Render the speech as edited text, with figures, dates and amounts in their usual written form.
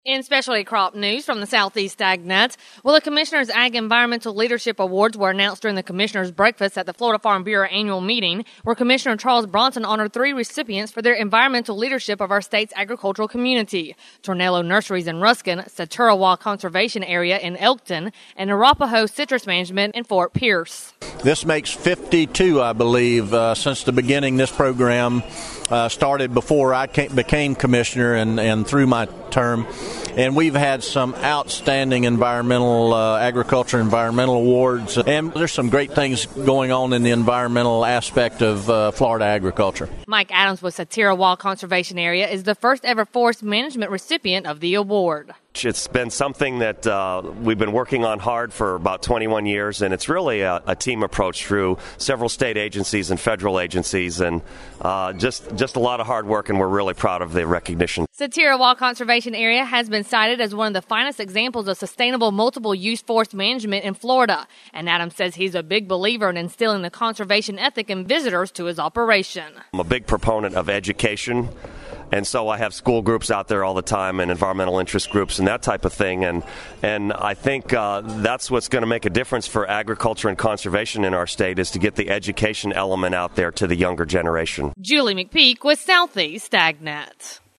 In specialty crop news from the Southeast AgNet, the Commissioner's Ag Environmental Leadership Awards were announced during the Commissioner's Breakfast at the Florida Farm Bureau annual meeting, where Commissioner Charles Bronson honored 3 recipients for their environmental leadership of our state's agricultural community: Tornello Nurseries in Ruskin, Saturawa Conservation Area in Elkton, and Arapahoe Citrus Management in Fort Pierce. This makes 52, I believe, since the beginning. This program started before I became commissioner and through my term. And we've had some outstanding agriculture environmental awards. And there's some great things going on in the environmental aspect of Florida agriculture. Mike Adams with Saturawa Conservation Area is the first ever forest management recipient of the award. It's been something that we've been working on hard for about 21 years, and it's really a team approach through several state agencies and federal agencies, and just a lot of hard work, and we're really proud of the recognition. Saturawa Conservation Area has been cited as one of the finest examples of sustainable multiple-use forest management in Florida, and Adams says he's a big believer in instilling the conservation ethic in visitors to his operation. I'm a big proponent of education. And so I have school groups out there all the time and environmental interest groups and that type of thing. And I think that's what's going to make a difference for agriculture and conservation in our state, is to get the education element out there to the younger generation. Julie McPeak with Southeast AgNet.